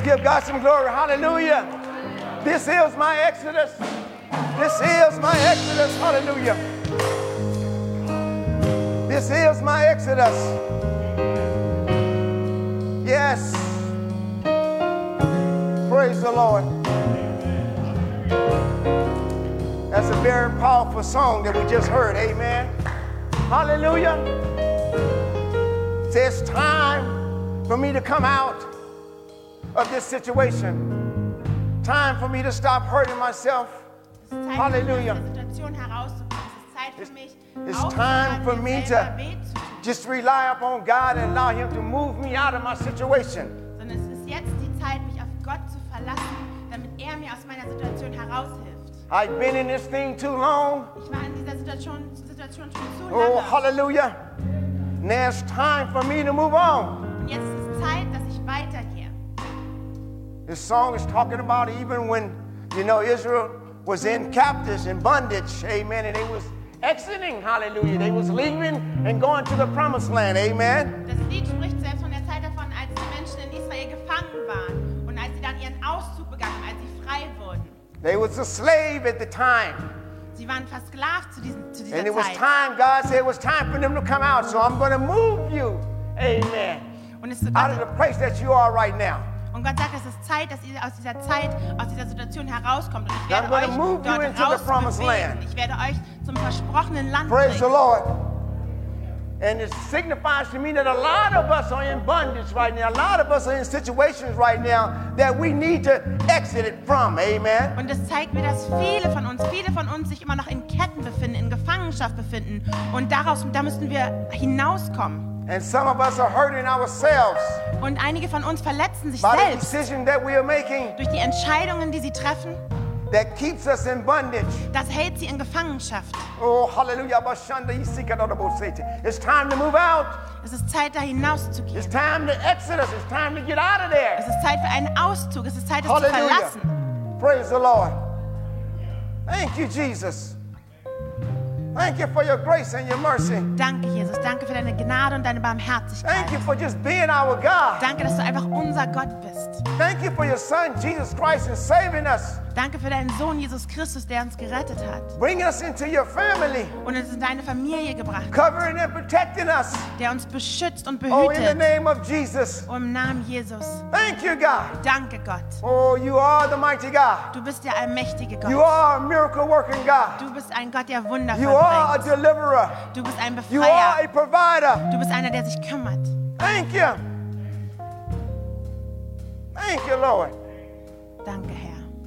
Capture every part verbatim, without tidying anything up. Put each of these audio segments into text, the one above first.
Let's give God some glory. Hallelujah. This is my Exodus. This is my Exodus. Hallelujah. This is my Exodus. Yes. Praise the Lord. That's a very powerful song that we just heard. Amen. Hallelujah. It's time for me to come out of this situation. Time for me to stop hurting myself. Hallelujah. It's, it's time for me to just rely upon God and allow Him to move me out of my situation. Sondern es ist jetzt die Zeit, mich auf Gott zu verlassen, damit er mir aus meiner Situation heraushilft. I've been in this thing too long. Ich war in dieser Situation, Situation schon zu Oh, lange. hallelujah. Now it's time for me to move on. Und jetzt ist es Zeit, dass ich weitergehe. This song is talking about even when, you know, Israel was in captives, in bondage, amen, and they was exiting, hallelujah. They was leaving and going to the promised land, amen. Das Lied spricht selbst von der Zeit davon, als die Menschen in Israel gefangen waren und als sie dann ihren Auszug begannen, als sie frei wurden. They was a slave at the time. Sie waren versklavt zu, diesem, zu dieser And it was Zeit. time, God said it was time for them to come out, so I'm going to move you, amen, Und, es, out of the place that you are right now. und Gott sagt, es ist Zeit, dass ihr aus dieser Zeit, aus dieser Situation herauskommt. Und ich I'm werde gonna euch move you dort into the promised rausbewegen. land. Ich werde euch zum versprochenen Land Praise the bringen. Lord. And it signifies to me that a lot of us are in bondage right now. A lot of us are in situations right now that we need to exit it from. Amen. Und es zeigt mir, dass viele von uns, viele von uns sich immer noch in Ketten befinden, in Gefangenschaft befinden. Und daraus, da müssen wir hinauskommen. And some of us are hurting ourselves Und einige von uns verletzen sich by the selbst decision that we are making durch die Entscheidungen, die sie treffen. that keeps us in bondage. Das hält sie in Gefangenschaft. Oh, hallelujah. It's time to move out. Es ist Zeit, da hinauszugehen. It's time to exit us. It's time to get out of there. Es ist Zeit für einen Auszug. Es ist Zeit, es zu Hallelujah. verlassen. Praise the Lord. Thank you, Jesus. Thank you for your grace and your mercy. Danke, Jesus. Danke für deine Gnade und deine Barmherzigkeit. Thank you for just being our God. Danke, dass du einfach unser Gott bist. Thank you for your Son, Jesus Christ, and saving us, Danke für deinen Sohn, Jesus Christus, der uns gerettet hat bringing us into your family, und uns in deine Familie gebracht hat, covering and protecting us. der uns beschützt und Oh, in the behütet. name of Jesus. Oh, im Namen Jesus. Thank you, God. Danke, Gott. Oh, you are the mighty God. Du bist der allmächtige You Gott. are a miracle working God. Du bist ein Gott, der Wunder You are a vollbringt. deliverer. Du bist ein You are a Befreier. provider. Du bist einer, der sich kümmert. Thank you. Thank you, Lord. Danke, Herr.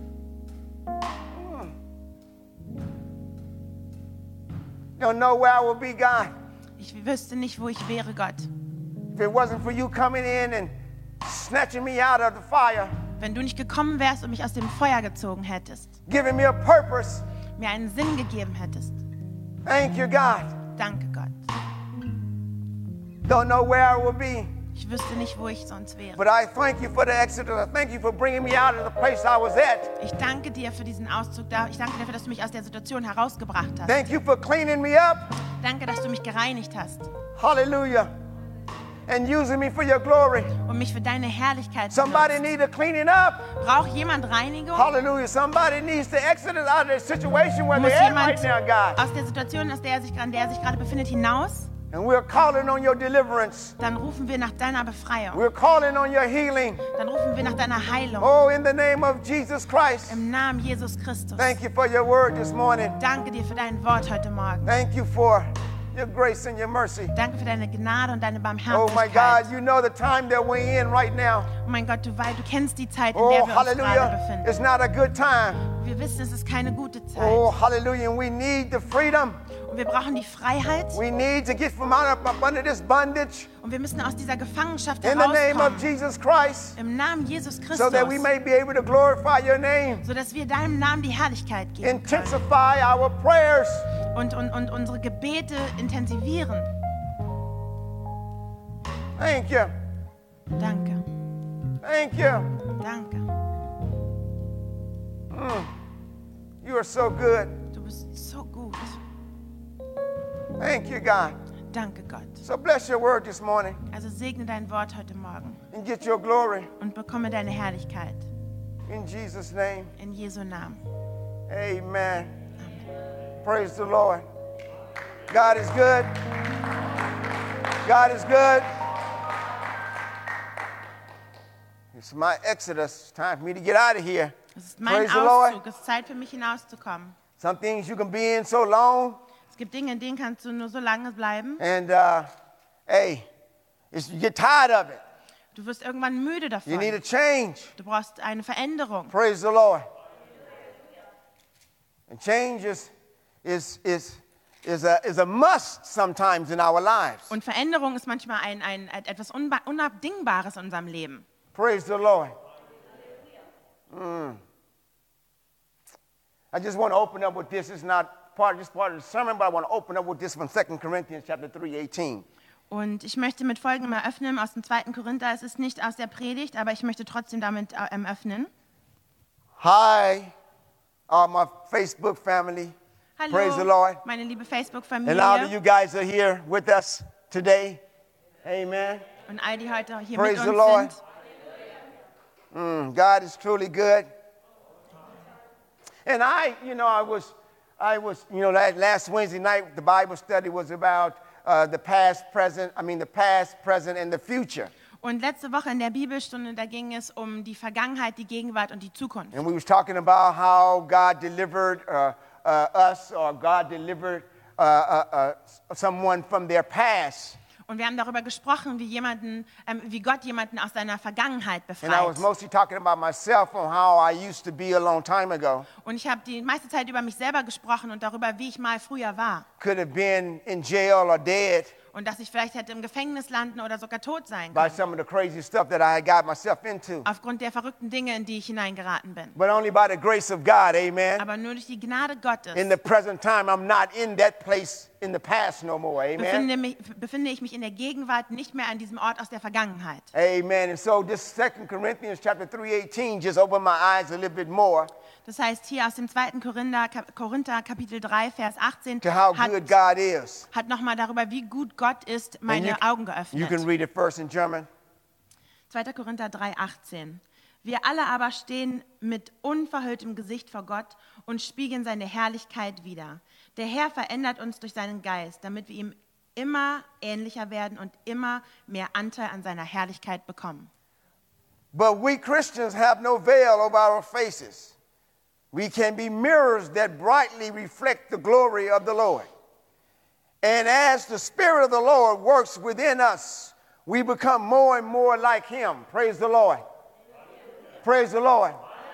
Don't know where I would be, God, Ich wüsste nicht, wo ich wäre, Gott, if it wasn't for you coming in and snatching me out of the fire, wenn du nicht gekommen wärst und mich aus dem Feuer gezogen hättest, giving me a purpose. mir einen Sinn gegeben hättest. Thank you, God. Danke, Gott. Don't know where I would be, Ich wüsste nicht, wo ich sonst wäre. but I thank you for the exodus. I thank you for bringing me out of the place I was at. Ich danke dir für diesen Auszug. da- Ich danke dir dafür, dass du mich aus der Situation herausgebracht hast. Thank you for cleaning me up. Danke, dass du mich gereinigt hast Hallelujah. And using me for your glory. und mich für deine Herrlichkeit Somebody benutzt. need a cleaning up. Braucht jemand Reinigung? Hallelujah. Somebody needs to exit us out of the situation where Muss they're at right jemand now, God. aus der Situation, aus der er sich, an der er sich gerade befindet, hinaus? And we're calling on your deliverance. Dann rufen wir nach deiner Befreiung. We're calling on your healing. Dann rufen wir nach deiner Heilung. Oh, in the name of Jesus Christ. Im Namen Jesus Christus. Thank you for your word this morning. Danke dir für dein Wort heute Morgen. Thank you for your grace and your mercy. Danke für deine Gnade und deine Oh my God, Barmherzigkeit. you know the time that we're in right now. Oh mein Gott, du, weil du kennst die Zeit, in Oh, der wir uns gerade hallelujah. befinden. It's not a good time. Wir wissen, es ist keine gute Zeit. Oh, hallelujah. And we need the freedom. Und wir brauchen die Freiheit. We need to get from out of up under this bondage Und wir müssen aus dieser Gefangenschaft in the name of herauskommen. Jesus Christ Im Namen Jesus Christus. so that we may be able to glorify your name, sodass wir deinem Namen die Herrlichkeit geben können. intensify our prayers. Und, und, und unsere Gebete intensivieren. Thank you. Danke. Thank you. Danke. You are so good. Du bist so gut. Thank you, God. Danke, Gott. So bless your word this morning Also segne dein Wort heute Morgen and get your glory. und bekomme deine Herrlichkeit. In Jesus' name, In Jesu Namen. amen. Praise the Lord. God is good. God is good. It's my exodus. It's time for me to get out of here. Es ist mein Praise the Lord. Auszug. Es ist Zeit für mich hinauszukommen. Some things you can be in so long, Es gibt Dinge, in denen kannst du nur so lange bleiben. and uh, hey, it's, you get tired of it. Du wirst irgendwann müde You need a davon. change. Du brauchst eine Veränderung. Praise the Lord. And change is, is, is, is, a, is a must sometimes in our lives. Und Veränderung ist manchmal ein, ein, etwas Unba- Unabdingbares in unserem Leben. Praise the Lord. Mm. I just want to open up with this. It's not part of this part of the sermon, but I want to open up with this from Second Corinthians chapter three, eighteen. Und ich möchte mit Folgendem eröffnen aus dem zweiten Korinther. Es ist nicht aus der Predigt, aber ich möchte trotzdem damit ähm, öffnen. Hi, all my Facebook family. Praise the Hallo, Lord. meine liebe And all of Facebook-Familie you guys are here with us today. Amen. und all die heute hier Praise mit the uns Lord. sind. Mm, God is truly good. And I, you know, I was, I was, you know, last, last Wednesday night, the Bible study was about uh, the past, present, I mean, the past, present, and the future. Und letzte Woche in der Bibelstunde, da ging es um die Vergangenheit, die Gegenwart und die Zukunft. And we was talking about how God delivered uh, uh, us, or God delivered uh, uh, uh, someone from their past. Und wir haben darüber gesprochen, wie, jemanden, ähm, wie Gott jemanden aus seiner Vergangenheit And I was befreit. mostly talking about myself and how I used to be a long time ago. Und ich habe die meiste Zeit über mich selber gesprochen und darüber, wie ich mal früher war. Could have been in jail or dead Und dass ich vielleicht hätte im Gefängnis landen oder sogar tot sein by können. some of the crazy stuff that I had got myself into. Aufgrund der verrückten Dinge, in die ich hineingeraten bin. But only by the grace of God, amen. Aber nur durch die Gnade Gottes In the present time, I'm not in that place in the past no more, amen. befinde, mich, befinde ich mich in der Gegenwart nicht mehr an diesem Ort aus der Vergangenheit. Amen. And so this Second Corinthians chapter three eighteen just opened my eyes a little bit more Das heißt, hier aus dem zweiten Korinther, Kap- Korinther Kapitel drei, Vers achtzehn, to how hat, good God is. hat nochmal darüber, wie gut Gott ist, And meine you, Augen you geöffnet. can read it first in German. zweiter Korinther drei, achtzehn. Wir alle aber stehen mit unverhülltem Gesicht vor Gott und spiegeln seine Herrlichkeit wider. Der Herr verändert uns durch seinen Geist, damit wir ihm immer ähnlicher werden und immer mehr Anteil an seiner Herrlichkeit bekommen. But we Christians have no veil over our faces. We can be mirrors that brightly reflect the glory of the Lord. And as the Spirit of the Lord works within us, we become more and more like Him. Praise the Lord. Praise the Lord.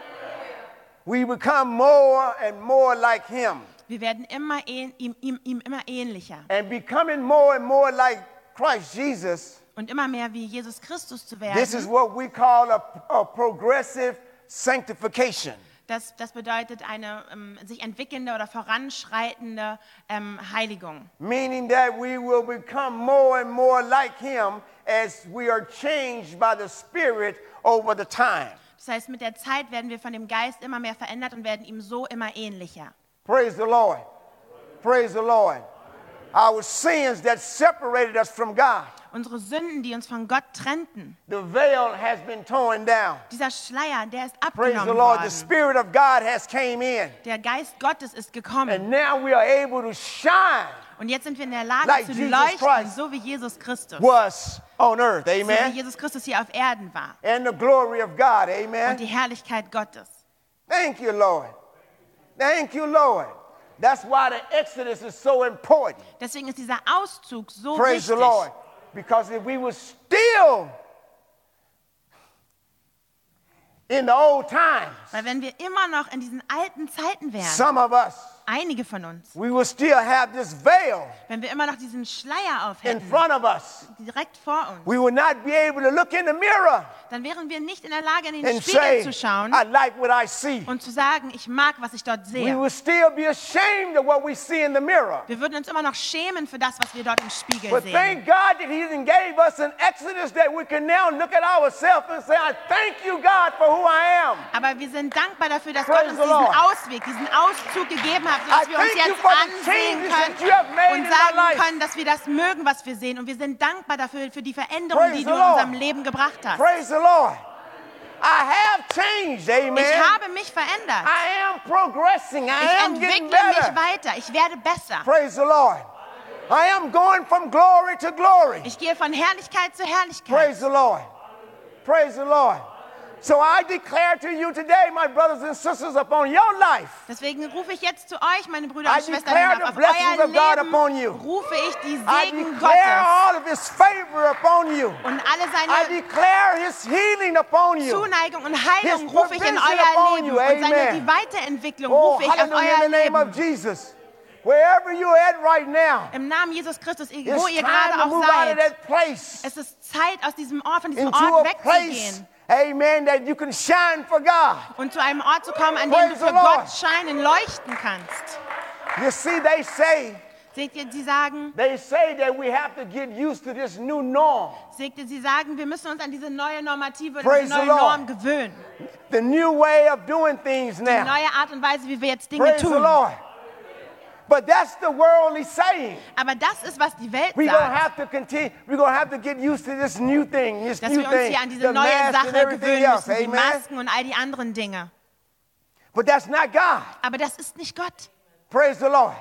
We become more and more like Him. Wir werden immer ähn, ihm, ihm, ihm immer ähnlicher And becoming more and more like Christ Jesus, und immer mehr wie Jesus Christus zu werden. this is what we call a, a progressive sanctification. Das, das bedeutet eine ähm, sich entwickelnde oder voranschreitende ähm, Heiligung. Meaning that we will become more and more like Him as we are changed by the Spirit over the time. Das heißt, mit der Zeit werden wir von dem Geist immer mehr verändert und werden ihm so immer ähnlicher. Praise the Lord. Praise the Lord. Our sins that separated us from God. Unsere Sünden, die uns von Gott trennten, The veil has been torn down. dieser Schleier, der ist Praise the abgenommen Lord. The worden. Spirit of God has came in. Der Geist Gottes ist gekommen. And now we are able to shine Und jetzt sind wir in der Lage like zu Jesus leuchten, Christ so wie Jesus Christus. was on earth. So wie Amen. Jesus Christus hier auf Erden war. And the glory of God. Und Amen. die Herrlichkeit Gottes. Thank you, Lord. Thank you, Lord. That's why the Exodus is so important. Deswegen ist dieser Auszug so Praise the wichtig. Lord. Because if we were still in the old times, Weil wenn wir immer noch in diesen alten Zeiten wären, some of us, einige von uns, we will still have this veil wenn wir immer noch diesen Schleier in aufhätten, front of us. direkt vor uns, We will not be able to look in the mirror dann wären wir nicht in der Lage, in den and Spiegel say, zu schauen I like what I see. und zu sagen, ich mag, was ich dort We sehe. will still be ashamed of what we see in the mirror. Wir würden uns immer noch schämen für das, was wir dort im Spiegel But sehen. thank God that He then gave us an Exodus that we can now look at ourselves and say, I thank you, God, for who I am. Aber wir sind dankbar dafür, dass Praise Gott uns the diesen Lord. Ausweg, diesen Auszug gegeben habt, sodass I wir uns thank you jetzt for the ansehen changes that you können have made und in my sagen life. können, dass wir das mögen, was wir sehen. Und wir sind dankbar dafür, für die Veränderung, Praise die the du in Lord. unserem Leben gebracht hast. Praise the Lord. I have changed, amen. Ich habe mich verändert. I am progressing. I Ich am getting entwickle mich better. weiter. Ich werde besser. Praise the Lord. I am going from glory to glory. Ich gehe von Herrlichkeit zu Herrlichkeit. Praise the Lord. Praise the Lord. So I declare to you today, my brothers and sisters, upon your life, Deswegen rufe ich jetzt zu euch, meine Brüder I und Schwestern, declare hinauf. the Auf blessings euer of God Leben upon you. rufe ich die I Segen declare Gottes all of His favor upon you. und alle I seine declare His healing upon you. Zuneigung und Heilung His rufe ich in provision euer upon Leben you. und seine Amen. die Weiterentwicklung Oh, rufe ich auf hallelujah, euer in the name of Leben. Jesus. Wherever you're at right now, Im Namen Jesus Christus, wo it's ihr time gerade to auch move out of seid. that place Es ist Zeit, aus diesem Ort, von diesem into Ort a place, wegzugehen amen, that you can shine for God. und zu einem Ort zu kommen, an dem Praise du the für Lord. Gott scheinen, leuchten kannst. You see, they say, Seht ihr, sie sagen, they say that we have to get used to this new norm. seht ihr, sie sagen, wir müssen uns an diese neue Normative oder Praise diese the neue Lord. Norm gewöhnen. The new way of doing things Die now. neue Art und Weise, wie wir jetzt Dinge Praise the tun. Lord. But that's the worldly saying. Aber das ist, was die Welt We're going to sagt, have to continue. We're going to have to get used to this new thing, this dass new wir uns thing, hier an diese the neue mask and Sache everything gewöhnen else. müssen, die Amen. Masken und all die anderen Dinge. But that's not God. Aber das ist nicht Gott. Praise the Lord.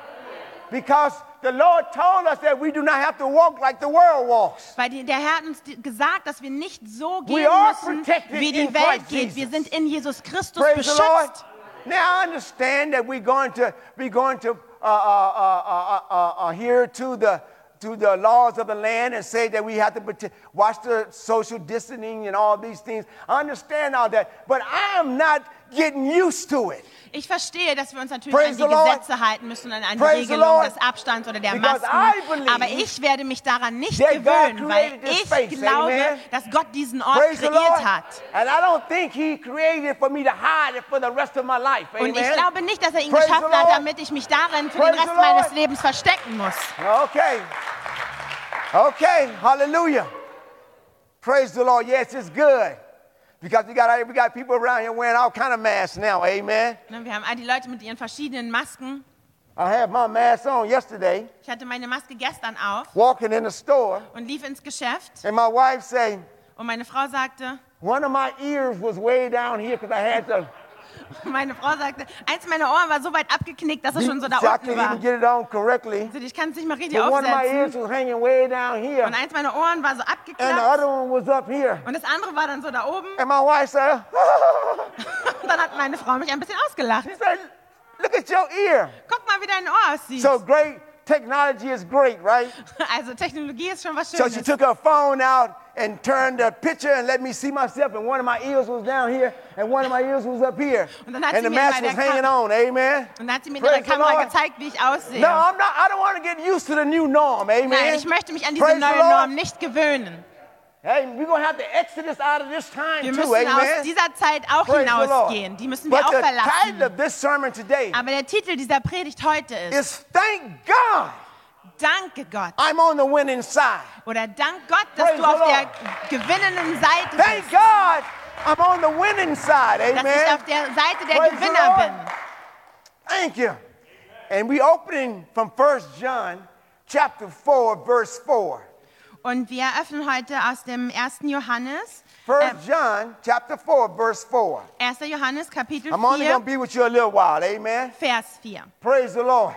Because the Lord told us that we do not have to walk like the world walks. Weil die, der Herr hat uns die- gesagt, dass wir nicht so We gehen are müssen, protected wie die in Welt Christ geht. Wir Jesus. sind in Jesus Christus Praise the Lord. beschützt. Now I understand that we're going to we're going to uh, uh, uh, uh, uh, adhere to the to the laws of the land and say that we have to protect, watch the social distancing and all these things. I understand all that, but I am not getting used to it. Ich verstehe, dass wir uns natürlich Praise an die the Lord. Gesetze halten müssen und an die Praise the Regelung Lord. des Abstands oder der Because Masken. I believe Aber ich werde mich daran nicht that God gewöhnen, weil created this ich space. glaube, Amen. dass Gott diesen Ort Praise the Lord. kreiert hat. And I don't think He created it for me to hide it for the rest of my life. Amen. Und ich glaube nicht, dass er ihn Praise geschaffen the hat, Lord. damit ich mich darin für Praise den Rest the Lord. meines Lebens verstecken muss. Okay. Okay. Hallelujah. Praise the Lord. Yes, it's good. Because we got, we got people around here wearing all kind of masks now. Amen. Ne, Wir haben all die Leute mit ihren verschiedenen Masken. I had my mask on yesterday, Ich hatte meine Maske gestern auf walking in the store, und lief ins Geschäft. and my wife said, Und meine Frau sagte, one of my ears was way down here because I had to. meine Frau sagte, eins meiner Ohren war so weit abgeknickt, dass es schon so da See, I unten couldn't war. even get it on correctly. Also ich kann es nicht mal richtig But one of my ears aufsetzen. was hanging way down here, Und eins meiner Ohren war so and the abgeklappt other one was up here. und das andere war dann so da oben. And my wife said, Und dann hat meine Frau mich ein bisschen ausgelacht. she said, look at your ear. Guck mal, wie dein Ohr aussieht. So great technology is great, right? Also Technologie ist schon was So she Schönes. took her phone out and turned the picture and let me see myself, and one of my ears was down here, and one of my ears was up here. Und dann hat And sie the mir mask bei was der hanging Kam- on, amen? Und dann hat sie mir in Praise ihrer the Kamera Lord. gezeigt, wie ich aussehe. No, I'm not, I don't want to get used to the new norm, amen? Nein, ich möchte mich an diese Praise the neue Lord. Norm nicht gewöhnen. Hey, we're going to have to exit this out of this time Wir too, müssen aus amen? dieser Zeit auch Praise the Lord. hinausgehen. Die müssen wir But auch the title verlassen. of this sermon today Aber der Titel dieser Predigt heute ist, is Thank God Danke Gott. I'm on the winning side. Oder Dank Gott, dass Praise du auf the der Lord. gewinnenden Seite Thank bist. God I'm on the winning side, Dass ich amen? auf der Seite der Praise the Gewinner Lord. bin. Thank you. And we opening from First John chapter four, verse four. Und wir öffnen heute aus dem ersten Johannes, First John chapter four, verse four. erster Johannes Kapitel I'm only going to vier, be with you a little while, amen? Vers vier. Praise the Lord.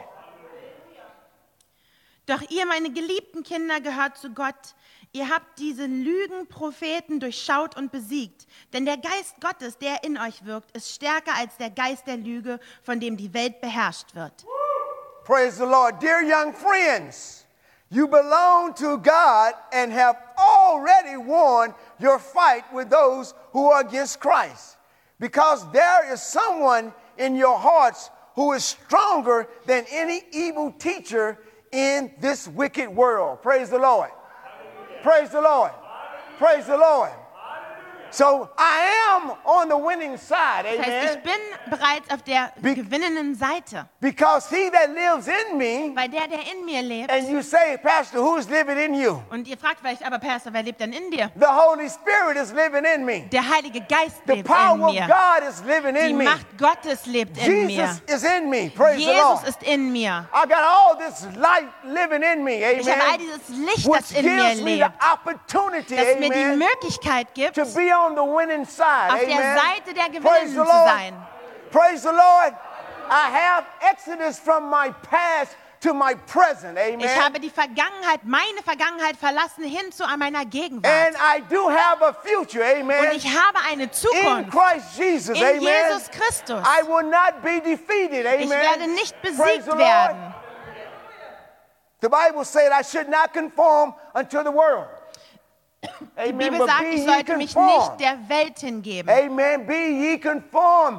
Doch ihr, meine geliebten Kinder, gehört zu Gott. Ihr habt diese Lügenpropheten durchschaut und besiegt. Denn der Geist Gottes, der in euch wirkt, ist stärker als der Geist der Lüge, von dem die Welt beherrscht wird. Praise the Lord. Dear young friends, you belong to God and have already won your fight with those who are against Christ. Because there is someone in your hearts who is stronger than any evil teacher in this wicked world. Praise the Lord. Praise the Lord. Praise the Lord. So I am on the winning side, Das heißt, ich amen. bin bereits auf der Be- gewinnenden Seite. Because he that lives in me, Weil der, der in mir lebt, and you say, Pastor, who's living in you? und ihr fragt vielleicht, aber Pastor, wer lebt denn in dir? The Holy Spirit is living in me. Der Heilige Geist The lebt in power of mir. God is living Die in me. Macht Gottes lebt in mir. Jesus is in me. Praise the Jesus Lord. ist in mir. I got all this light living in me, Ich habe all amen. dieses Licht, Which das in mir gives me the lebt, opportunity, das mir die amen, Möglichkeit gibt, to be on the winning side, auf der amen. Seite der Praise Gewinnenden the zu Lord. sein. Praise the Lord. I have exodus from my past to my present, amen. Ich habe die Vergangenheit, meine Vergangenheit verlassen hin zu meiner Gegenwart. And I do have a future, amen. Und ich habe eine In Zukunft Christ Jesus, in amen. Jesus Christus. I will not be defeated, amen. Ich werde nicht Praise besiegt the Lord. werden. The Bible said I should not conform unto the world. Die Amen. Bibel But sagt, be ich ye sollte mich conformed. nicht der Welt hingeben. Amen. Be ye conformed.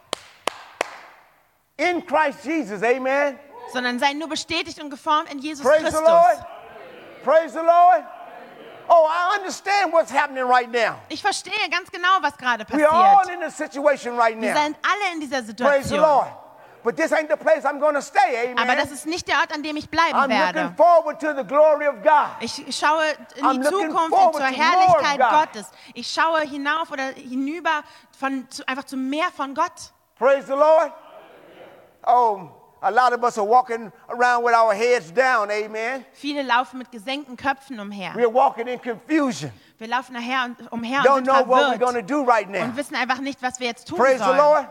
In Christ Jesus, amen. Sondern sei nur bestätigt und geformt in Jesus Praise the Christus. Lord. Praise the Lord. Oh, I understand what's happening right now. Ich verstehe ganz genau, was gerade We are all passiert. in a situation right Wir now. sind alle in dieser Praise the Situation. Lord. But this ain't the place I'm going to stay, amen. Aber das ist nicht der Ort, an dem ich bleiben I'm looking werde. forward to the glory of God. Ich schaue in I'm die looking Zukunft, forward zur to Herrlichkeit more of God. Gottes. Ich schaue hinauf oder hinüber von, zu, einfach zu mehr von Gott. Praise the Lord. Oh, a lot of us are walking around with our heads down, amen. Viele laufen mit gesenkten Köpfen umher. We're walking in confusion. Wir laufen nachher und umher und Don't sind know what we're going verwirrt to do right now. und wissen einfach nicht, was wir jetzt tun Praise the sollen. Lord.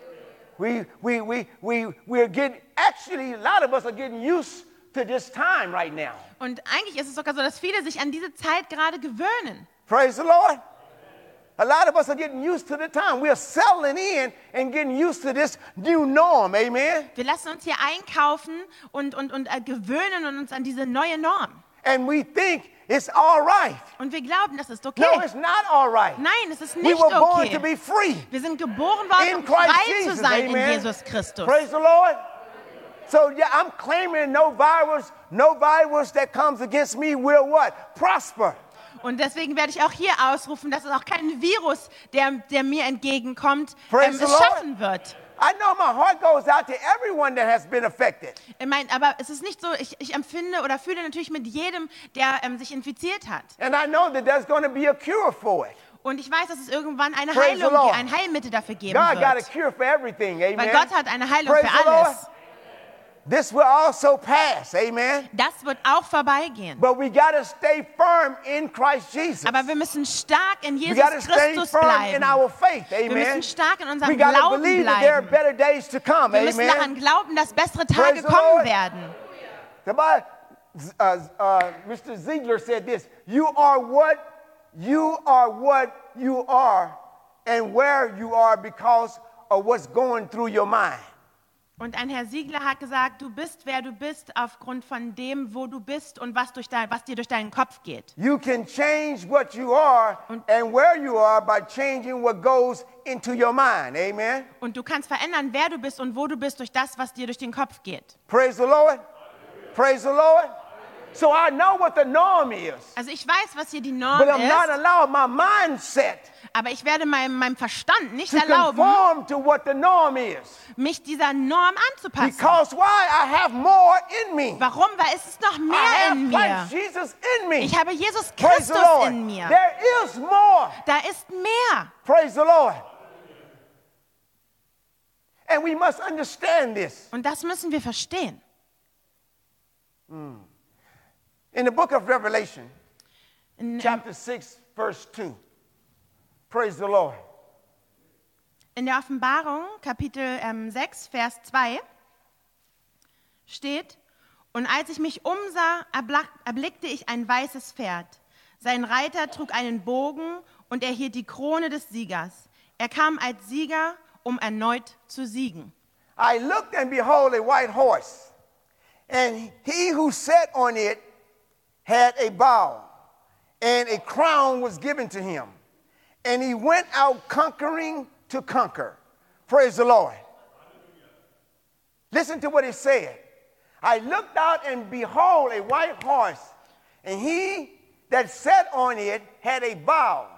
We, we, we, we, we're getting, actually, a lot of us are getting used to this time right now. Und eigentlich ist es sogar so, dass viele sich an diese Zeit gerade gewöhnen. Praise the Lord. A lot of us are getting used to the time. We're settling in and getting used to this new norm, amen. Wir lassen uns hier einkaufen und, und, und äh, gewöhnen und uns an diese neue Norm. And we think it's all right. Und wir glauben, das ist okay. No, it's not all right. Nein, es ist We nicht were born to okay. be free. Wir sind geboren worden, In um Christ frei Jesus, zu sein in amen. Jesus Christus. Praise the Lord. So yeah, I'm claiming no virus, no virus that comes against me will what? Prosper. Und deswegen werde ich auch hier ausrufen, dass es auch kein Virus, der, der mir entgegenkommt, Praise ähm, the es Lord. schaffen wird. I know my heart goes out to everyone that has been affected. Ich meine, aber es ist nicht so, ich, ich empfinde oder fühle natürlich mit jedem, der ähm, sich infiziert hat. And I know that there's going to be a cure for it. Und ich weiß, dass es irgendwann eine Praise the Heilung, Lord. ein Heilmittel dafür geben God got a wird. cure for everything, amen. Weil Gott hat eine Heilung Praise für the Lord. alles. This will also pass, amen. Das wird auch vorbeigehen. But we got to stay firm in Christ Jesus. Aber wir müssen stark in We Jesus got to stay Christus firm in bleiben. our faith, Wir müssen amen. stark in We unserem got to Glauben believe that there are bleiben. better days to come, Wir müssen daran amen. glauben, dass bessere Praise Tage the kommen Lord. werden. The Bible, uh, uh, Mister Ziegler said this: "You are what you are, what you are, and where you are because of what's going through your mind." Und ein Herr Siegler hat gesagt, du bist, wer du bist, aufgrund von dem, wo du bist und was, durch dein, was dir durch deinen Kopf geht. You can change what you are Und- and where you are by changing what goes into your mind. Amen. Und du kannst verändern, wer du bist und wo du bist, durch das, was dir durch den Kopf geht. Praise the Lord. Praise the Lord. So I know what the norm is, Also ich weiß, was hier die Norm but I'm not ist, allowing my mindset aber ich werde meinem, meinem Verstand nicht to erlauben, conform to what the norm is. mich dieser Norm anzupassen. Because why? I have more in me. Warum? Weil es ist noch I mehr have in Christ mir. Jesus in me. Ich habe Jesus Praise the Christus Lord. in mir. There is more. Da ist mehr. Praise the Lord. And we must understand this. Und das müssen wir verstehen. In the book of Revelation, In, chapter six, verse two. Praise the Lord. in der Offenbarung, Kapitel ähm, sechs, Vers zwei, steht, und als ich mich umsah, erbla- erblickte ich ein weißes Pferd. Sein Reiter trug einen Bogen und er hielt die Krone des Siegers. Er kam als Sieger, um erneut zu siegen. I looked and behold a white horse, and he who sat on it had a bow, and a crown was given to him. And he went out conquering to conquer. Praise the Lord. Listen to what he said. I looked out and behold a white horse, and he that sat on it had a bow,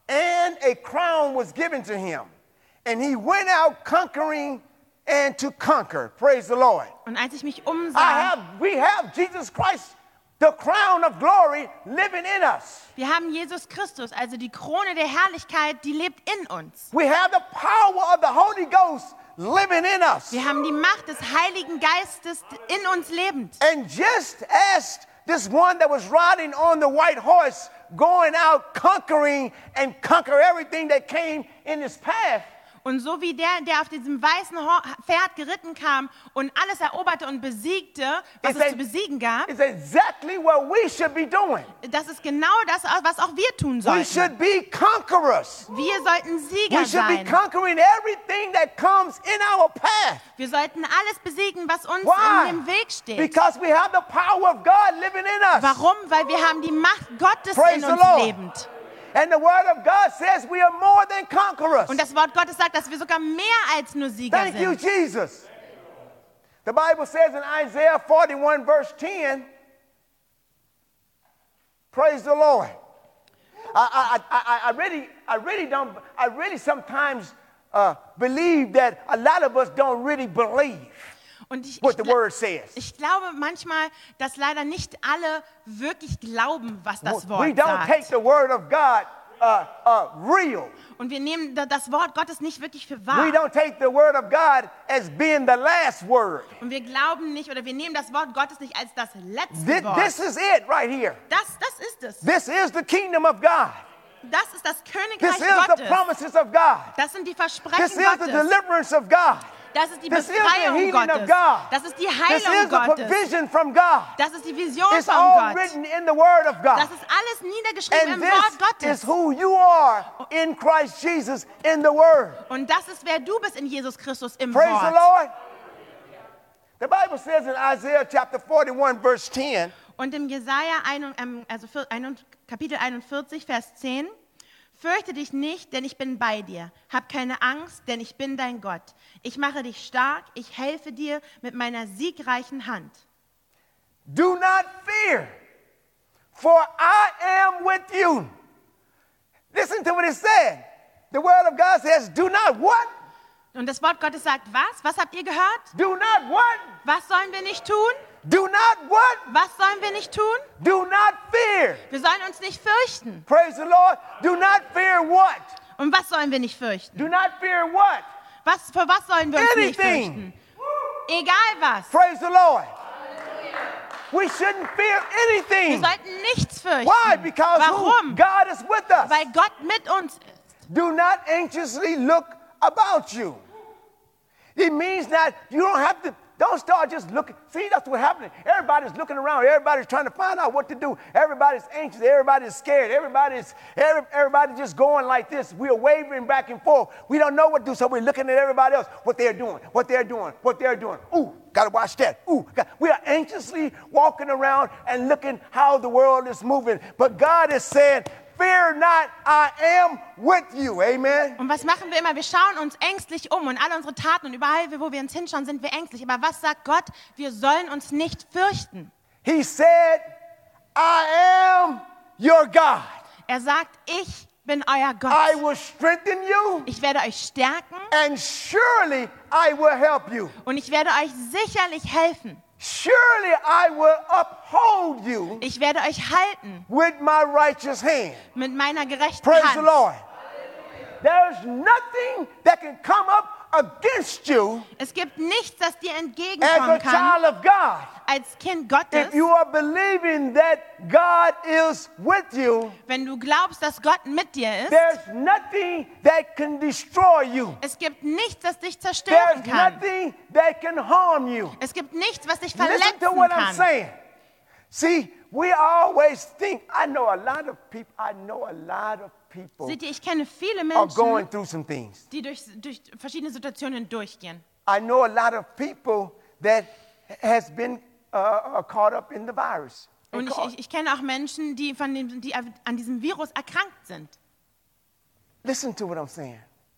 and a crown was given to him. And he went out conquering and to conquer. Praise the Lord. Und als ich mich I umsah, have, we have Jesus Christ, the crown of glory, living in us. wir haben Jesus Christus, also die Krone der Herrlichkeit, die lebt in uns. We have the power of the Holy Ghost living in us. Wir haben die Macht des Heiligen Geistes in uns lebend. And just as this one that was riding on the white horse, going out conquering and conquer everything that came in his path, Und so wie der, der auf diesem weißen Ho- Pferd geritten kam und alles eroberte und besiegte, was It's es a- zu besiegen gab, is exactly what we should be doing. das ist genau das, was auch wir tun We sollten. should be conquerors. Wir sollten Sieger We should be sein. conquering everything that comes in our path. Wir sollten alles besiegen, was uns Why? in dem Weg steht. Because we have the power of God living in us. Warum? Weil wir haben die Macht Gottes Praise in the uns Lord. lebend. And the word of God says we are more than conquerors. Und das Wort Gottes sagt, dass wir sogar mehr als nur Sieger Thank you, sind. Jesus. The Bible says in Isaiah forty-one, verse ten, praise the Lord. I, I, I, I really, I really don't, I really sometimes uh, believe that a lot of us don't really believe Und ich, what ich, the gla- word says. ich glaube manchmal, dass leider nicht alle wirklich glauben, was das We Wort don't take sagt. the word of God uh, uh, real. Und wir nehmen da- das Wort Gottes nicht wirklich für We wahr. don't take the word of God as being the last word. Und wir glauben nicht oder wir nehmen das Wort Gottes nicht als das letzte This, Wort. this is it right here. Das, das ist es. This is the kingdom of God. Das ist das This Königreich is the Gottes. promises of God. Das sind die This Versprechen is the Gottes. deliverance of God. Das ist die This is the Befreiung healing of Gottes. God. Das ist die This Heilung is the Gottes. provision from God. Das ist die Vision It's von all Gott. written in the word of Das God. ist alles niedergeschrieben And im Wort this is Gottes. who you are in Christ Jesus in the word. Und das ist, wer du bist in Jesus Christus im Praise the Wort. Lord. The Bible says in Isaiah chapter forty-one, verse ten, Und im Jesaja ein- ähm, also vier- ein- Kapitel einundvierzig, Vers zehn: Fürchte dich nicht, denn ich bin bei dir. Hab keine Angst, denn ich bin dein Gott. Ich mache dich stark, ich helfe dir mit meiner siegreichen Hand. do not fear, for I am with you. Listen to what it said. The word of God says, do not what? Und das Wort Gottes sagt, was? Was habt ihr gehört? Do not what? Was sollen wir nicht tun? Do not what? Was sollen wir nicht tun? Do not fear. Wir sollen uns nicht fürchten. Praise the Lord. Do not fear what? Und was sollen wir nicht fürchten? Do not fear what? Was, für was sollen wir uns nicht Anything. fürchten? Egal was. Praise the Lord. We shouldn't fear Wir anything. sollten nichts fürchten. Why? Because who? Warum? God is with us. Weil Gott mit uns ist. Do not anxiously look about you. It means that you don't have to, don't start just looking. See, that's what's happening. Everybody's looking around. Everybody's trying to find out what to do. Everybody's anxious. Everybody's scared. Everybody's, every, everybody's just going like this. We're wavering back and forth. We don't know what to do, so we're looking at everybody else, what they're doing, what they're doing, what they're doing. Ooh, got to watch that. Ooh, got, we are anxiously walking around and looking how the world is moving. But God is saying, fear not, I am with you. Amen. Und was machen wir immer? Wir schauen uns ängstlich um und alle unsere Taten und überall, wo wir uns hinschauen, sind wir ängstlich. Aber was sagt Gott? Wir sollen uns nicht fürchten. He said, I am your God. Er sagt, ich bin euer I Gott. will strengthen you, Ich werde euch stärken and surely I will help you. und ich werde euch sicherlich helfen. Surely I will uphold you Ich werde euch halten with my righteous hand. mit meiner gerechten Praise the Hand. Lord. There's nothing that can come up against you Es gibt nichts, das dir as a entgegenkommen kann child of God. als Kind Gottes, If you are believing that God is with you, wenn du glaubst, dass Gott mit dir ist. there's nothing that can destroy you. Es gibt nichts, das dich zerstören There's kann. nothing that can harm you. Es gibt nichts, was dich Listen to verletzen what I'm kann. saying. See, we always think, I know a lot of people, I know a lot of people Seht ihr, ich kenne viele are going Menschen, through some things. die durch, durch verschiedene Situationen durchgehen. I know a lot of people that has been uh, uh, caught up in the virus. Und ich, ich, ich kenne auch Menschen, die, von dem, die an diesem Virus erkrankt sind. Listen to what I'm saying.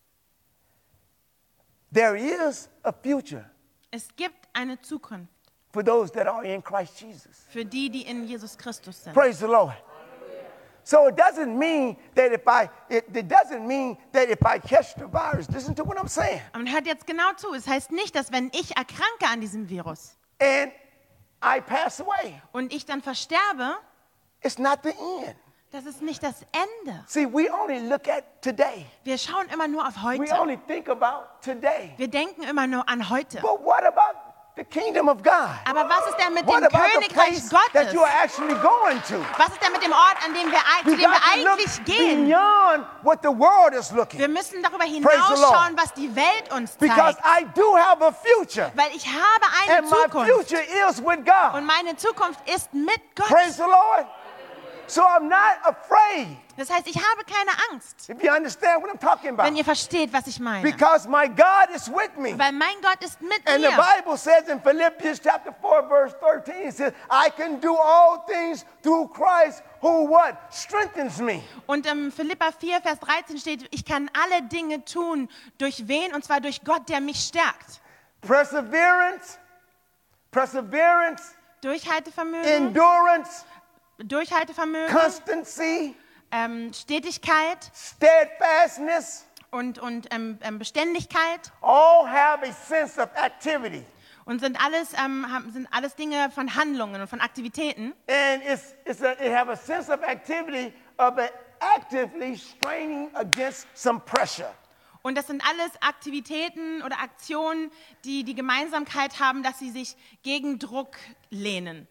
There is a future Es gibt eine Zukunft for those that are in Christ Jesus. für die, die in Jesus Christus sind. Praise the Lord. So it doesn't mean that if I, it, it doesn't mean that if I catch the virus, listen to what I'm saying. Und hört jetzt genau zu. Es heißt nicht, dass wenn ich erkranke an diesem Virus And I pass away, und ich dann versterbe, it's not the end. das ist nicht das Ende. See, we only look at today. Wir schauen immer nur auf We heute. only think about today. Wir denken immer nur an heute. But what about the kingdom of God? Aber was ist denn mit What dem about the Königreich place that Gottes? you are actually going to? Was ist denn mit dem Ort, an dem wir, ein- zu You dem got wir to eigentlich look gehen? beyond what the world is looking. Wir müssen darüber Praise the Lord. hinausschauen, was die Welt uns Because zeigt. I do have a future. Weil ich habe eine And my Zukunft. future is with God. Und meine Zukunft ist mit Gott. Praise the Lord. So I'm not afraid. Das heißt, ich habe keine Angst, If you understand what I'm talking wenn about. ihr versteht, was ich meine. Because my God is with me. Weil mein Gott ist mit And the mir. Bible says in Philippians chapter four, verse thirteen, it says, I can do all things through Christ who what? Strengthens me. Und im Philipper vier, Vers dreizehn steht, ich kann alle Dinge tun. Durch wen? Und zwar durch Gott, der mich stärkt. Perseverance, perseverance, Durchhaltevermögen, endurance, Durchhaltevermögen, constancy, ähm, Stetigkeit steadfastness, und, und ähm, ähm, Beständigkeit. all have a sense of activity. Und sind alles, ähm, haben, sind alles Dinge von Handlungen und von Aktivitäten. And it's, it's a, it have a sense of activity of a actively straining against some pressure. Und das sind alles Aktivitäten oder Aktionen, die die Gemeinsamkeit haben, dass sie sich gegen Druck lehnen.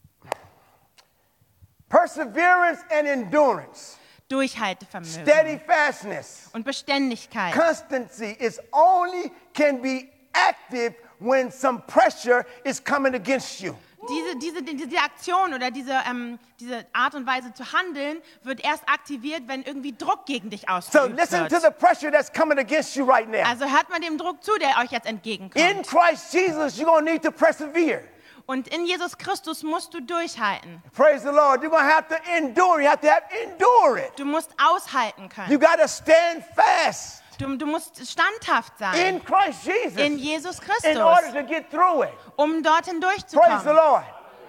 Perseverance and endurance, Durchhaltevermögen steadfastness, und Beständigkeit. constancy is only can be active when some pressure is coming against you. Diese, diese, diese Aktion oder diese, ähm, diese Art und Weise zu handeln wird erst aktiviert, wenn irgendwie Druck gegen dich So ausgeübt listen to wird. the pressure that's coming against you right now. Also hört mal dem Druck zu, der euch jetzt In entgegenkommt. Christ Jesus, you're going to need to persevere. Und in Jesus Christus musst du durchhalten. Praise the Lord. You're going to have to endure. You have to have, endure it. Du musst aushalten You können. got to stand fast Du, du musst standhaft sein in Christ Jesus in Jesus in order Christus, to get through it. um dorthin Praise the durchzukommen. Lord.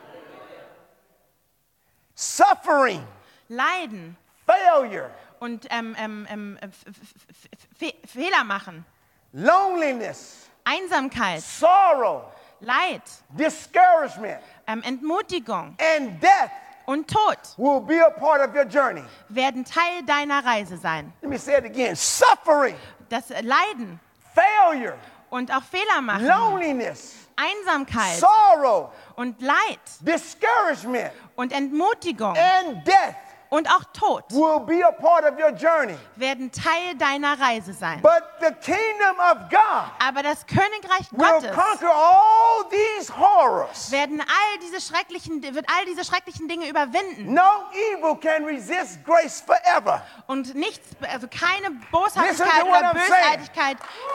Suffering, Leiden failure, und ähm, ähm, ähm, F- F- F- Fe- Fehler machen, loneliness, Einsamkeit, sorrow, Leid, discouragement, ähm, Entmutigung and death und Tod will be a part of your journey. werden Teil deiner Reise sein. Let me say it again. Suffering, Das Leiden failure, und auch Fehler machen, loneliness, Einsamkeit sorrow, und Leid discouragement, und Entmutigung and death und auch Tod will be a part of your journey. werden Teil deiner Reise sein. But the kingdom of God Aber das Königreich will Gottes conquer all these horrors. werden all diese schrecklichen, wird all diese schrecklichen Dinge überwinden. No evil can resist grace forever. Und nichts, also keine Listen Boshaftigkeit to what oder I'm saying. Bösartigkeit.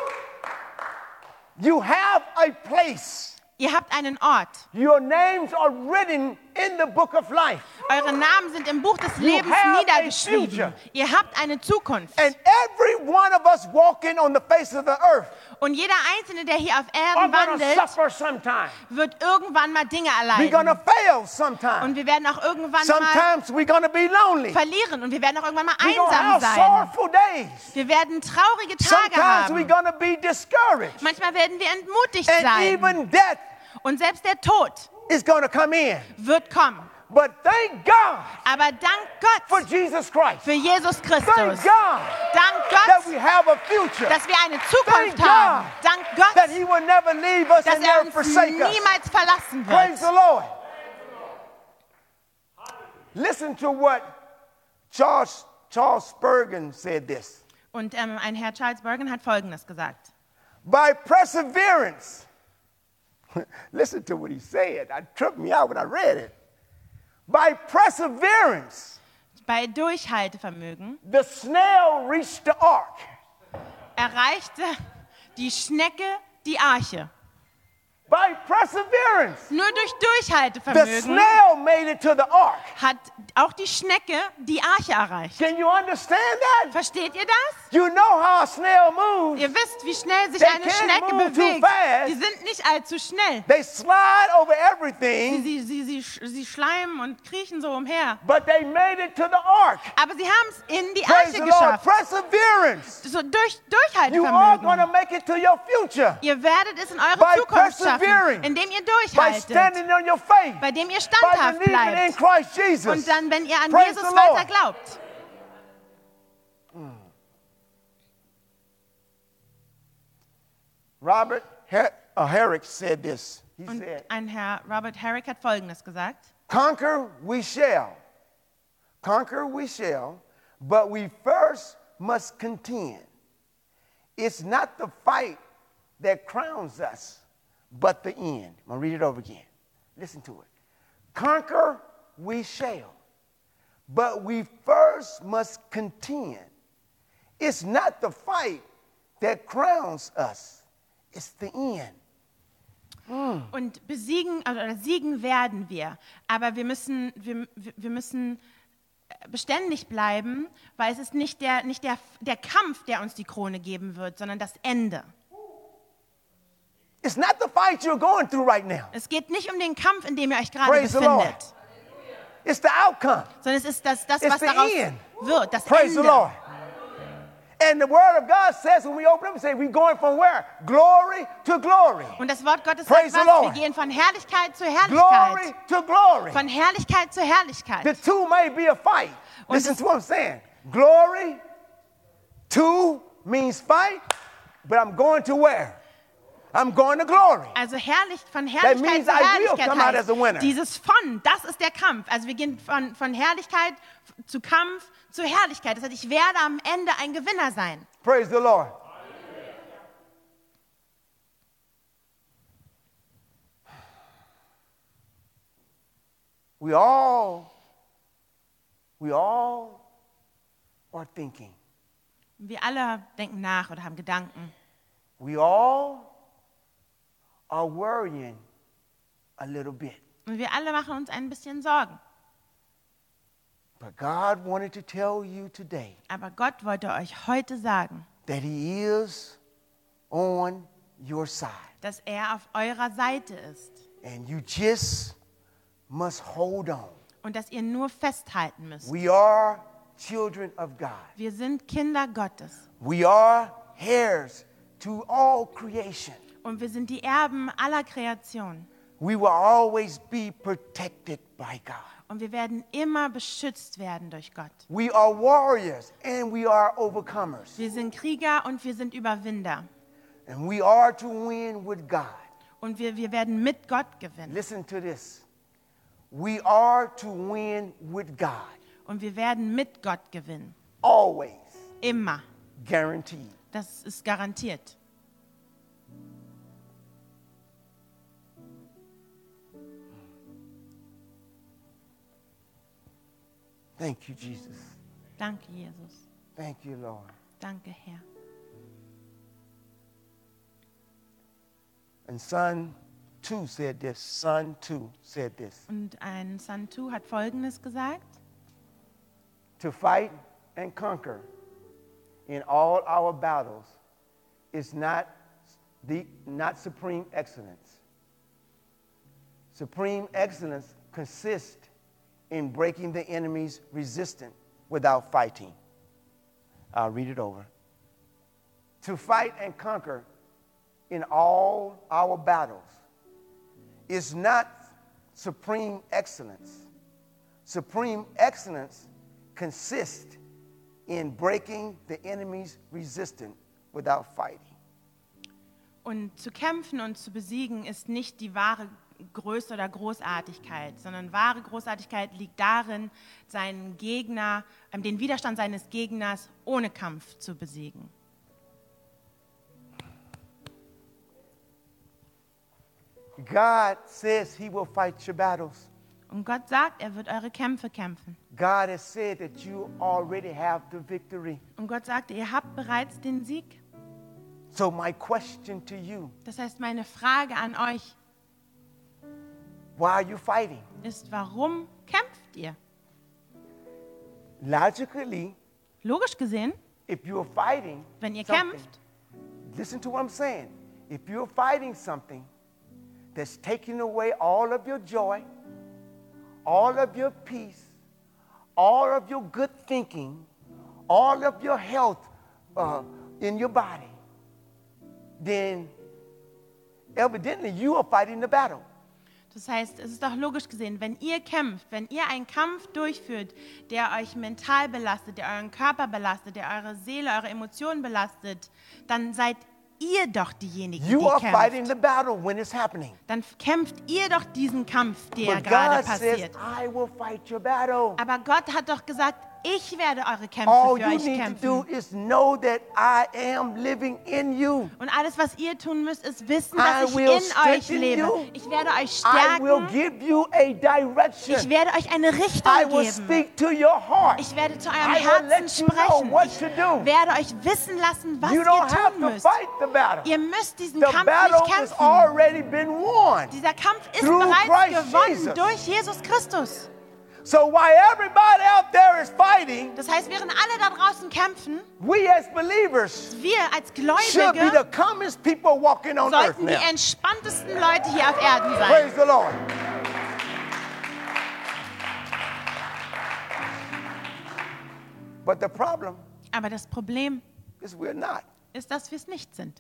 You have a place. Ihr habt einen Ort. Your names are written in the book of life. Eure Namen sind im Buch des You Lebens have a niedergeschrieben. future. Ihr habt eine Zukunft. And every one of us walking on the face of the earth Und jeder Einzelne, der hier auf are Erden going to wandelt, suffer sometime. wird irgendwann mal Dinge We're going to erleiden. fail sometime. Und wir werden auch irgendwann mal Sometimes we're going to be lonely. verlieren. Und wir werden auch irgendwann mal We're going to einsam have sein. sorrowful days. Wir werden traurige Tage Sometimes we're haben. going to be discouraged. Manchmal werden wir entmutigt And sein. even death Und selbst der Tod is going to come in. wird kommen. But thank God Aber dank for Gott Jesus Christ. für Jesus Thank Christus. God Dank that we Gott, have a future. dass wir eine Zukunft Thank haben. God Dank That Gott, He will never leave us dass and er never uns forsake us. niemals verlassen Praise the wird. Lord. Listen to what Charles, Charles Spurgeon said this. Und ähm, ein Herr Charles Bergen hat Folgendes gesagt. By perseverance, listen to what he said. It tripped me out when I read it. By perseverance, Bei Durchhaltevermögen the snail reached the ark. erreichte die Schnecke die Arche. By perseverance. Nur durch The Durchhaltevermögen snail made it to the ark. hat auch die Schnecke die Arche erreicht. Can you understand that? Versteht ihr das? You know how a snail moves. Ihr wisst, wie schnell sich They eine can't Schnecke move too bewegt. fast. Die sind nicht allzu schnell. They slide over Sie, everything, sie, sie, sie, sch- sie schleimen und kriechen so umher. but they made it to the ark. Aber sie haben es in die Praise Arche the Lord. geschafft. Perseverance. So durch You are going to Durchhaltevermögen. make it to your future Ihr werdet es in eure By Zukunft persevering. schaffen, indem ihr by durchhaltet, standing on your faith, bei dem ihr by standhaft believing in bleibt. Christ Jesus. Und dann, wenn ihr an Praise Jesus the Lord. weiter glaubt. Robert Her- uh, Herrick said this. He Und said, ein Herr, Robert Herrick, hat Folgendes gesagt. conquer we shall. Conquer we shall, but we first must contend. It's not the fight that crowns us, but the end. I'm going to read it over again. Listen to it. Conquer we shall, but we first must contend. It's not the fight that crowns us, it's the end. Und besiegen oder siegen werden wir, aber wir müssen, wir, wir müssen beständig bleiben, weil es ist nicht der, nicht der, der Kampf, der uns die Krone geben wird, sondern das Ende. It's not the fight you're going through right now. Es geht nicht um den Kampf, in dem ihr euch gerade Praise the Lord. befindet, It's the outcome. sondern es ist das, das It's was the daraus end. wird, das Praise the Ende. Lord. And the word of God says when we open up and say we're going from where? Glory to glory. Und das Wort Gottes Praise sagt the was, wir Lord. gehen von Herrlichkeit zu Glory Herrlichkeit. to glory. Von Herrlichkeit zu The Herrlichkeit. two may be a fight. Und Listen es- to what I'm saying. Glory to means fight, but I'm going to where? I'm going to glory. Also herrlich, von means Herrlichkeit zu I will Herrlichkeit come out as a winner. heißt, dieses von, das ist der Kampf. Also wir gehen von, von Herrlichkeit zu Kampf zu Herrlichkeit. Das heißt, ich werde am Ende ein Gewinner sein. Praise the Lord. We all, we all are thinking. Wir alle denken nach oder haben Gedanken. We all are worrying a little bit. Und wir alle machen uns ein bisschen Sorgen. But God wanted to tell you today Aber Gott wollte euch heute sagen, that He is on your side. dass er auf eurer Seite ist And you just must hold on. und dass ihr nur festhalten müsst. We are children of God. Wir sind Kinder Gottes We are heirs to all creation. und wir sind die Erben aller Kreation. We will always be protected by God. Und wir werden immer beschützt werden durch Gott. We are warriors and we are overcomers. Wir sind Krieger und wir sind Überwinder. And we are to win with God. Und wir, wir werden mit Gott gewinnen. Listen to this. We are to win with God. Und wir werden mit Gott gewinnen. Always. Immer. Guaranteed. Das ist garantiert. Thank you, Jesus. Danke, Jesus. Thank you, Lord. Danke, Herr. And Son two said this. Son two said this. Und ein Santu hat Folgendes gesagt. To fight and conquer in all our battles is not, the, not supreme excellence. Supreme excellence consists in breaking the enemy's resistance without fighting. I'll read it over. To fight and conquer in all our battles is not supreme excellence. Supreme excellence consists in breaking the enemy's resistance without fighting. Und zu kämpfen und zu besiegen ist nicht die wahre Größe oder Großartigkeit, sondern wahre Großartigkeit liegt darin, seinen Gegner, ähm, den Widerstand seines Gegners ohne Kampf zu besiegen. God says he will fight your battles. Und Gott sagt, er wird eure Kämpfe kämpfen. God has said that you already have the victory. Und Gott sagte, ihr habt bereits den Sieg. So my question to you, Das heißt, meine Frage an euch, Why are you fighting? ist, warum kämpft ihr? Logically, Logisch gesehen, if you're fighting wenn ihr something, kämpft, listen to what I'm saying. If you're fighting something that's taking away all of your joy, all of your peace, all of your good thinking, all of your health uh, in your body, then evidently you are fighting the battle. das heißt, es ist doch logisch gesehen, wenn ihr kämpft, wenn ihr einen Kampf durchführt, der euch mental belastet, der euren Körper belastet, der eure Seele, eure Emotionen belastet, dann seid ihr doch diejenigen, You are die fighting kämpft. the battle when it's happening. Dann kämpft ihr doch diesen Kampf, der But gerade God says, passiert. I will fight your battle. Aber Gott hat doch gesagt, ich werde eure Kämpfe All für you euch need to do kämpfen. is know that I am living in you. Und alles, was ihr tun müsst, ist wissen, I dass ich will in euch strengthen lebe. you. Ich werde euch I will stärken. give you a direction. Ich werde euch eine Richtung I will geben. speak to your heart. Ich werde zu eurem I will Herzen let you know sprechen. what Ich to do. werde euch wissen lassen, was You ihr don't have tun to müsst. fight the battle. Ihr müsst diesen The Kampf battle nicht has kämpfen. already been won. Dieser Kampf ist Through bereits Christ gewonnen Jesus. durch Jesus Christus. So while everybody out there is fighting, Das heißt, während alle da draußen kämpfen, we as believers wir als should be the Gläubige calmest people walking on earth sollten die now. entspanntesten Leute hier auf Erden sein. Praise the Lord. But the problem Aber das Problem is we're not. ist, dass wir es nicht sind.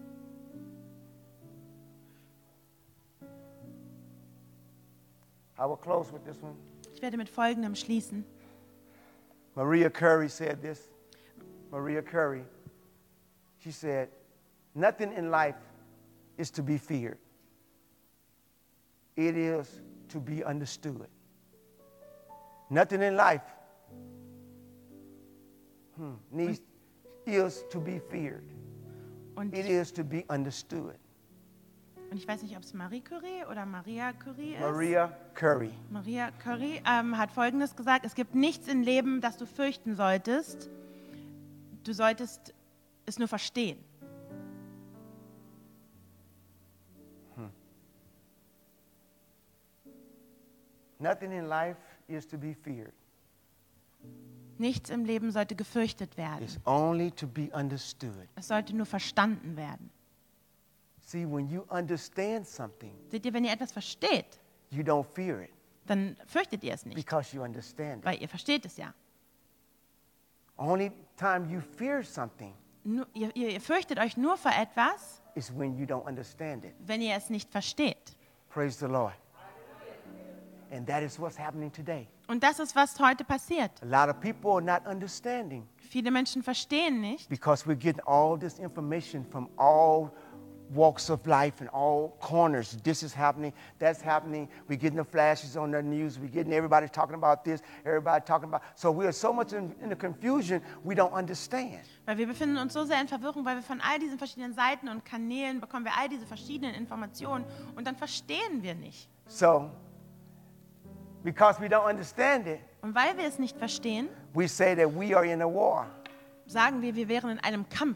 I will close with this one. Ich werde mit Folgendem schließen. Maria Curry said this. Maria Curry, she said, nothing in life is to be feared. It is to be understood. Nothing in life hmm, needs is to be feared. Und, It is to be understood. und ich weiß nicht, ob es Marie Curie oder Maria Curie ist. Maria Curry. Maria Curie ähm, hat Folgendes gesagt: Es gibt nichts im Leben, das du fürchten solltest. Du solltest es nur verstehen. Nothing in life is to be feared. Nichts im Leben sollte gefürchtet werden. It's only to be understood. Es sollte nur verstanden werden. See, when you understand something, Seht ihr, wenn ihr etwas versteht, you don't fear it dann fürchtet ihr es nicht, because you understand it. weil ihr versteht es ja. Only time you fear something Nur, ihr, ihr fürchtet euch nur vor etwas, is when you don't understand it. wenn ihr es nicht versteht. Praise the Lord. And that is what's happening today. Und das ist, was heute passiert. A lot of people are not understanding Viele Menschen verstehen nicht, because we're getting all this information from all walks of life and all corners. This is happening, that's happening. We're getting the flashes on the news. We're getting everybody talking about this, everybody talking about. So we are so much in, in the confusion, we don't understand. weil wir befinden uns so sehr in Verwirrung, weil wir von all diesen verschiedenen Seiten und Kanälen bekommen wir all diese verschiedenen Informationen und dann verstehen wir nicht. So, because we don't understand it, Und weil wir es nicht verstehen, we say that we are in a war. sagen wir, wir wären in einem Kampf.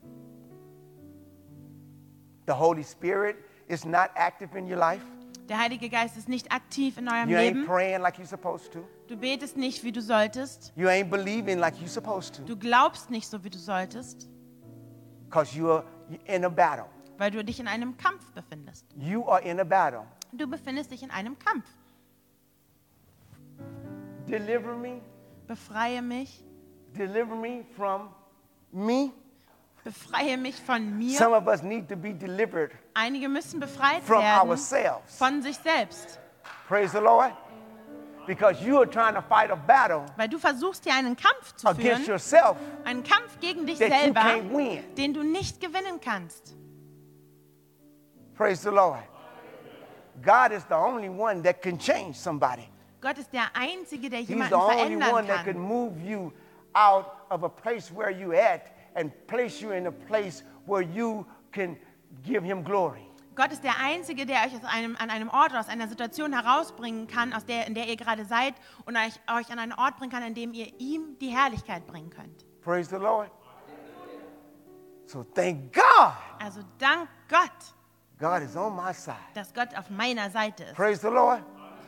The Holy Spirit is not active in your life. Der Heilige Geist ist nicht aktiv in eurem You ain't Leben. praying like you're supposed to. Du betest nicht, wie du solltest. You ain't believing like you're supposed to. Du glaubst nicht so, wie du solltest, Because you are in a battle. weil du dich in einem Kampf befindest. You are in a battle. Du befindest dich in einem Kampf. Deliver me. Befreie mich. Deliver me from me. Befreie mich von mir. Some of us need to be delivered Einige müssen befreit from werden ourselves. von sich selbst. Praise the Lord. Because you are trying to fight a battle Weil du versuchst, hier einen Kampf zu against führen, yourself einen Kampf gegen dich that you selber, can't win. den du nicht gewinnen kannst. Praise the Lord. God is the only one that can change somebody. Gott ist der Einzige, der He's jemanden the only one verändern that can kann. move you out of a place where you at and place you in a place where you can give him glory. Gott ist der Einzige, der euch aus einem, an einem Ort, aus einer Situation herausbringen kann, aus der, in der ihr gerade seid und euch, euch an einen Ort bringen kann, an dem ihr ihm die Herrlichkeit bringen könnt. Praise the Lord. So thank God Also dank Gott, God is on my side. dass Gott auf meiner Seite ist. Praise the Lord.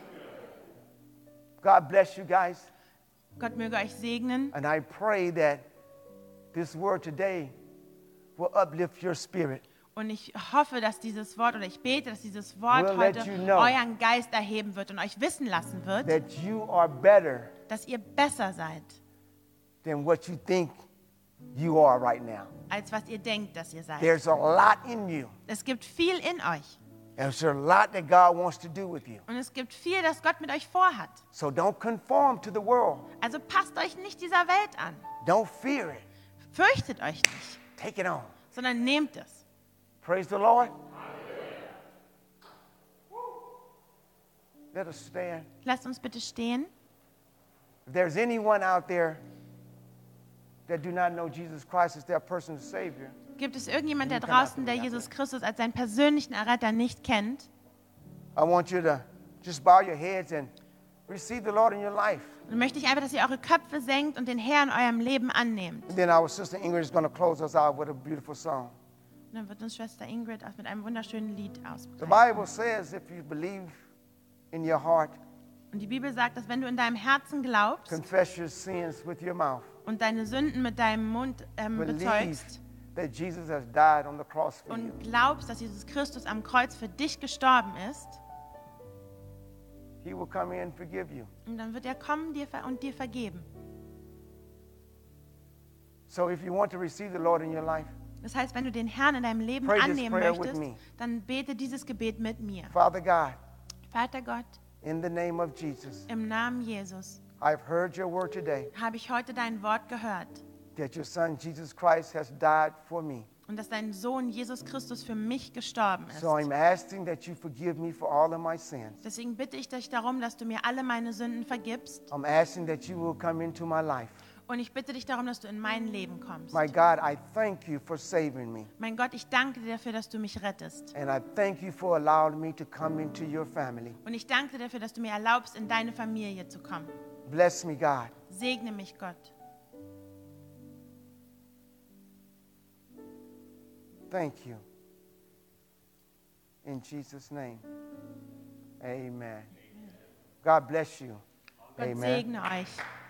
God bless you guys. Gott möge euch segnen. And I pray that this word today will uplift your spirit. Und ich hoffe, dass dieses Wort, oder ich bete, dass dieses Wort We'll heute let you know euren Geist erheben wird und euch wissen lassen wird, that you are better dass ihr besser seid, than what you think you are right now. als was ihr denkt, dass ihr seid. There's a lot in you. Es gibt viel in euch. There's a lot that God wants to do with you. Und es gibt viel, das Gott mit euch vorhat. So don't conform to the world. Also passt euch nicht dieser Welt an. Don't fear it. Fürchtet euch nicht, Take it on. sondern nehmt es. Praise the Lord. Let us stand. Lasst uns bitte stehen. If there's anyone out there that do not know Jesus Christ as their personal Savior, Gibt es irgendjemand da draußen, der Jesus Christus als seinen persönlichen Erretter nicht kennt? I want you to just bow your heads and receive the Lord in your life. Dann möchte ich einfach, dass ihr eure Köpfe senkt und den Herrn in eurem Leben annehmt. And then our sister Ingrid is going to close us out with a beautiful song. Und dann wird uns Schwester Ingrid auch mit einem wunderschönen Lied The ausbreiten. Bible says if you believe in your heart, Und die Bibel sagt, dass wenn du in deinem Herzen glaubst confess your sins with your mouth, und deine Sünden mit deinem Mund ähm, believe bezeugst that Jesus has died on the cross for you, und glaubst, dass Jesus Christus am Kreuz für dich gestorben ist, He will come in and forgive you. und dann wird er kommen dir ver- und dir vergeben. So if you want to receive the Lord in your life, Das heißt, wenn du den Herrn in deinem Leben Pray this annehmen prayer with möchtest, me. dann bete dieses Gebet mit mir. Father God, Vater Gott, in the name of Jesus, im Namen Jesus I've heard your word today habe ich heute dein Wort gehört that your son Jesus Christ has died for me. und dass dein Sohn Jesus Christus für mich gestorben ist. So I'm asking that you forgive me for all of my sins. Deswegen bitte ich dich darum, dass du mir alle meine Sünden vergibst. I'm asking that you will come into my life. Und ich bitte dich darum, dass du in mein Leben kommst. My God, I thank you for saving me. Mein Gott, ich danke dir dafür, dass du mich rettest. And I thank you for allowing me to come into your family. Und ich danke dir dafür, dass du mir erlaubst, in deine Familie zu kommen. Bless me, God. Segne mich, Gott. Thank you. In Jesus' name, amen. God bless you. Gott Amen. segne euch.